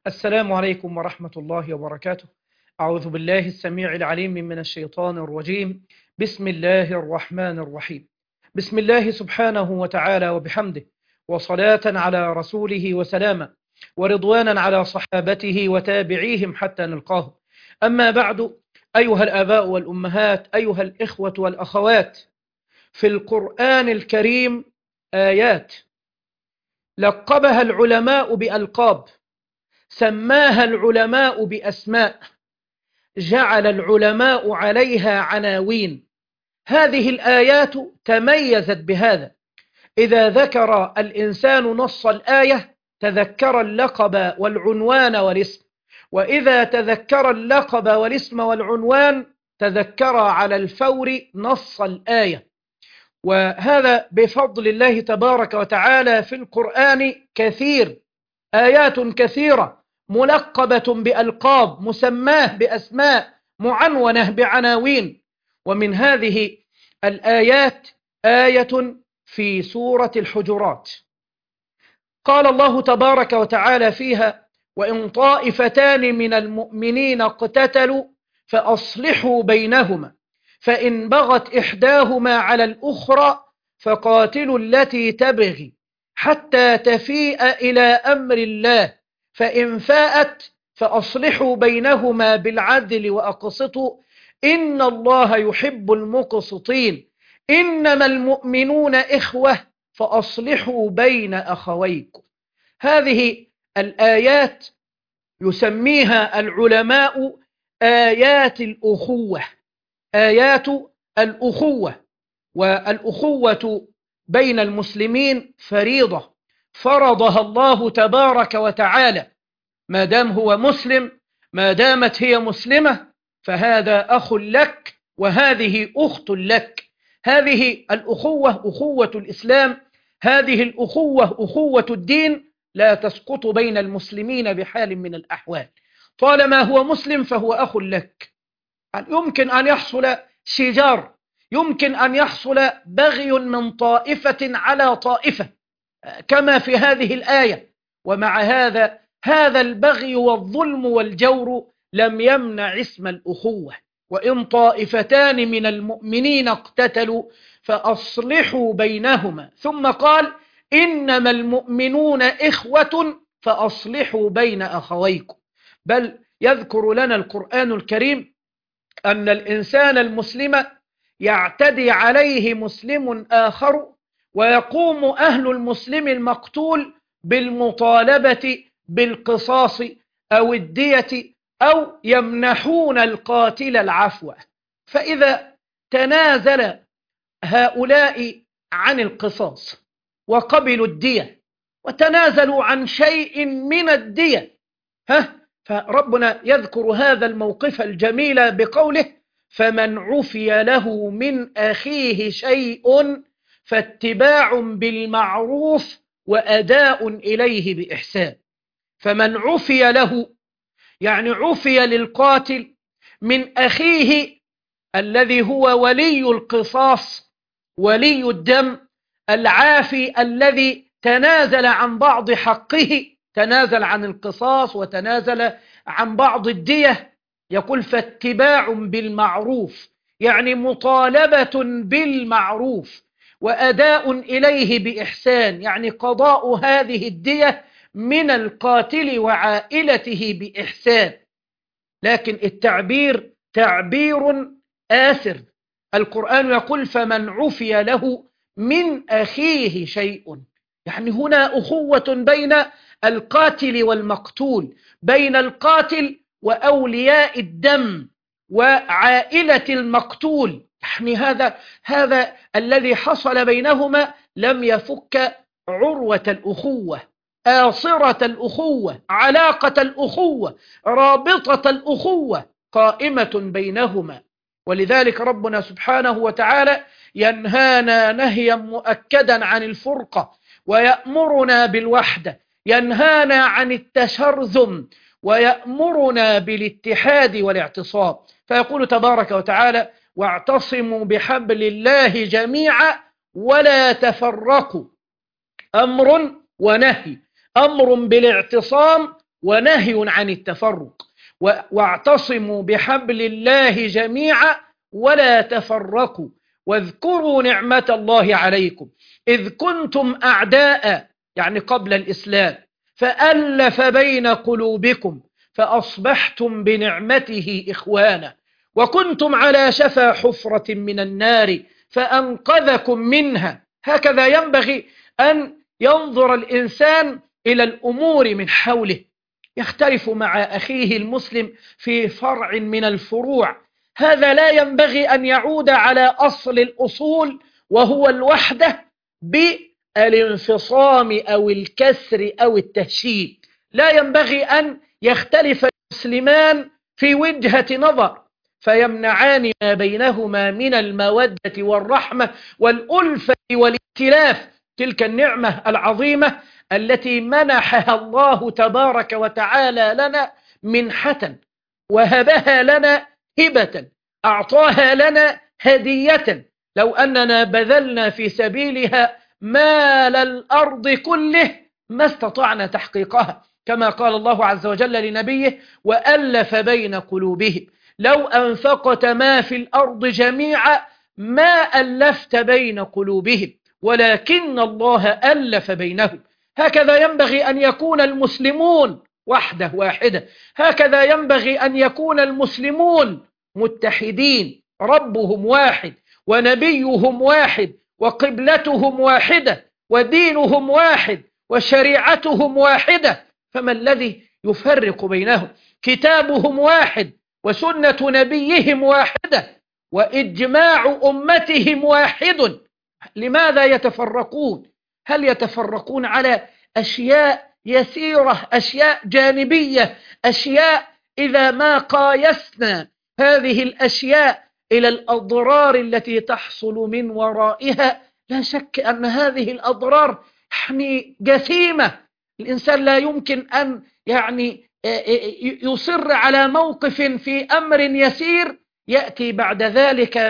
السلام عليكم ورحمة الله وبركاته. أعوذ بالله السميع العليم من الشيطان الرجيم. بسم الله الرحمن الرحيم. بسم الله سبحانه وتعالى وبحمده، وصلاة على رسوله وسلاما، ورضوانا على صحابته وتابعيهم حتى نلقاه. أما بعد، أيها الآباء والأمهات، أيها الإخوة والأخوات، في القرآن الكريم آيات لقبها العلماء بألقاب، سماها العلماء بأسماء، جعل العلماء عليها عناوين. هذه الآيات تميزت بهذا: إذا ذكر الإنسان نص الآية تذكر اللقب والعنوان والاسم، وإذا تذكر اللقب والاسم والعنوان تذكر على الفور نص الآية. وهذا بفضل الله تبارك وتعالى في القرآن كثير، آيات كثيرة ملقبة بألقاب، مسماه بأسماء، معنونة بعناوين. ومن هذه الآيات آية في سورة الحجرات، قال الله تبارك وتعالى فيها: وإن طائفتان من المؤمنين اقتتلوا فأصلحوا بينهما، فإن بغت إحداهما على الأخرى فقاتلوا التي تبغي حتى تفيء إلى أمر الله، فإن فاءت فأصلحوا بينهما بالعدل وأقسطوا إن الله يحب المقسطين، إنما المؤمنون إخوة فأصلحوا بين أخويكم. هذه الآيات يسميها العلماء آيات الأخوة، آيات الأخوة. والأخوة بين المسلمين فريضة فرضها الله تبارك وتعالى. ما دام هو مسلم، ما دامت هي مسلمة، فهذا أخ لك وهذه أخت لك. هذه الأخوة أخوة الإسلام، هذه الأخوة أخوة الدين، لا تسقط بين المسلمين بحال من الأحوال. طالما هو مسلم فهو أخ لك. يمكن أن يحصل شجار، يمكن أن يحصل بغي من طائفة على طائفة كما في هذه الآية، ومع هذا البغي والظلم والجور لم يمنع اسم الأخوة. وإن طائفتان من المؤمنين اقتتلوا فأصلحوا بينهما، ثم قال: إنما المؤمنون إخوة فأصلحوا بين أخويكم. بل يذكر لنا القرآن الكريم أن الإنسان المسلم يعتدي عليه مسلم آخر، ويقوم أهل المسلم المقتول بالمطالبة بالقصاص أو الدية، أو يمنحون القاتل العفو. فإذا تنازل هؤلاء عن القصاص وقبلوا الدية وتنازلوا عن شيء من الدية، فربنا يذكر هذا الموقف الجميل بقوله: فمن عفي له من أخيه شيء فاتباع بالمعروف وأداء إليه بإحسان. فمن عفي له يعني عفي للقاتل من أخيه الذي هو ولي القصاص، ولي الدم، العافي الذي تنازل عن بعض حقه، تنازل عن القصاص وتنازل عن بعض الدية. يقول: فاتباع بالمعروف، يعني مطالبة بالمعروف، وأداء إليه بإحسان، يعني قضاء هذه الدية من القاتل وعائلته بإحسان. لكن التعبير تعبير آسر. القرآن يقول: فمن عفي له من أخيه شيء، يعني هنا أخوة بين القاتل والمقتول، بين القاتل وأولياء الدم وعائلة المقتول. يعني هذا الذي حصل بينهما لم يفك عروة الأخوة، آصرة الأخوة، علاقة الأخوة، رابطة الأخوة قائمة بينهما. ولذلك ربنا سبحانه وتعالى ينهانا نهيا مؤكدا عن الفرقة، ويأمرنا بالوحدة، ينهانا عن التشرذم، ويأمرنا بالاتحاد والاعتصام. فيقول تبارك وتعالى: واعتصموا بحبل الله جميعا ولا تفرقوا. أمر ونهي، أمر بالاعتصام ونهي عن التفرق. واعتصموا بحبل الله جميعا ولا تفرقوا واذكروا نعمة الله عليكم إذ كنتم أعداء، يعني قبل الإسلام، فألف بين قلوبكم فأصبحتم بنعمته إخوانا وكنتم على شفا حفرة من النار فأنقذكم منها. هكذا ينبغي أن ينظر الإنسان إلى الأمور من حوله. يختلف مع أخيه المسلم في فرع من الفروع، هذا لا ينبغي أن يعود على أصل الأصول وهو الوحدة بالانفصام أو الكسر أو التهشيد. لا ينبغي أن يختلف المسلمان في وجهة نظر فيمنعان ما بينهما من المودة والرحمة والألفة والائتلاف، تلك النعمة العظيمة التي منحها الله تبارك وتعالى لنا منحة، وهبها لنا هبة، أعطاها لنا هدية. لو أننا بذلنا في سبيلها مال الأرض كله ما استطعنا تحقيقها، كما قال الله عز وجل لنبيه: وألف بين قلوبهم. لو أنفقت ما في الأرض جميعا ما ألفت بين قلوبهم ولكن الله ألف بينهم. هكذا ينبغي أن يكون المسلمون وحدة واحدة، هكذا ينبغي أن يكون المسلمون متحدين، ربهم واحد ونبيهم واحد وقبلتهم واحدة ودينهم واحد وشريعتهم واحدة، فما الذي يفرق بينهم؟ كتابهم واحد وسنة نبيهم واحدة وإجماع أمتهم واحد. لماذا يتفرقون؟ هل يتفرقون على أشياء يسيرة، أشياء جانبية، أشياء إذا ما قايسنا هذه الأشياء إلى الأضرار التي تحصل من ورائها لا شك أن هذه الأضرار جسيمة. الإنسان لا يمكن أن يصر على موقف في أمر يسير يأتي بعد ذلك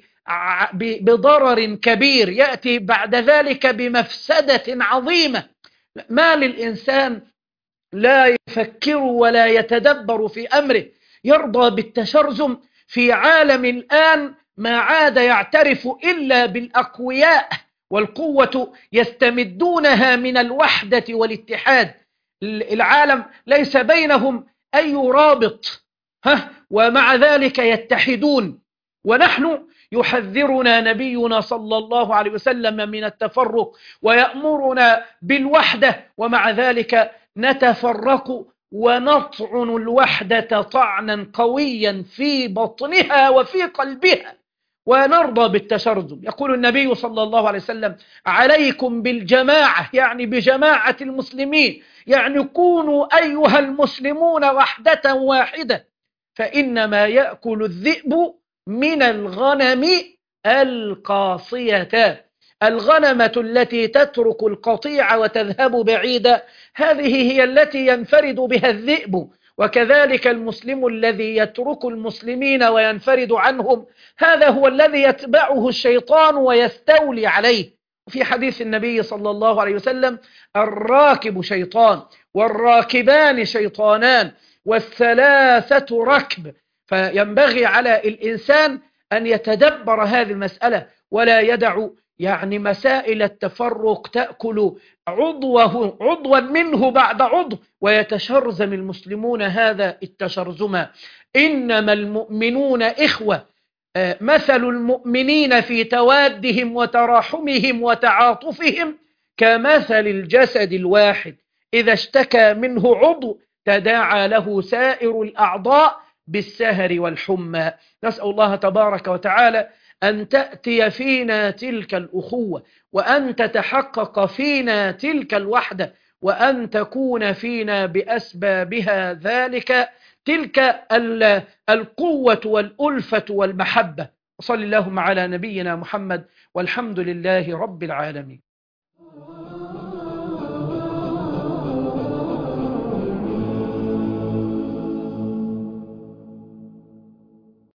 بضرر كبير، يأتي بعد ذلك بمفسدة عظيمة. ما للإنسان لا يفكر ولا يتدبر في أمره، يرضى بالتشرذم في عالم الآن ما عاد يعترف إلا بالأقوياء، والقوة يستمدونها من الوحدة والاتحاد. العالم ليس بينهم أي رابط، ومع ذلك يتحدون. ونحن يحذرنا نبينا صلى الله عليه وسلم من التفرق ويأمرنا بالوحدة، ومع ذلك نتفرق ونطعن الوحدة طعنا قويا في بطنها وفي قلبها ونرضى بالتشرذم. يقول النبي صلى الله عليه وسلم: عليكم بالجماعة، يعني بجماعة المسلمين، يعني كونوا أيها المسلمون وحدة واحدة، فإنما يأكل الذئب من الغنم القاصية. الغنمة التي تترك القطيع وتذهب بعيدا هذه هي التي ينفرد بها الذئب، وكذلك المسلم الذي يترك المسلمين وينفرد عنهم هذا هو الذي يتبعه الشيطان ويستولي عليه. في حديث النبي صلى الله عليه وسلم: الراكب شيطان والراكبان شيطانان والثلاثة ركب. فينبغي على الإنسان أن يتدبر هذه المسألة ولا يدع مسائل التفرق تأكل عضوا منه بعد عضو ويتشرذم المسلمون هذا التشرذم. إنما المؤمنون إخوة، مثل المؤمنين في توادهم وتراحمهم وتعاطفهم كمثل الجسد الواحد إذا اشتكى منه عضو تداعى له سائر الأعضاء بالسهر والحمى. نسأل الله تبارك وتعالى أن تأتي فينا تلك الأخوة، وأن تتحقق فينا تلك الوحدة، وأن تكون فينا بأسبابها تلك القوة والألفة والمحبة. وصل اللهم على نبينا محمد والحمد لله رب العالمين.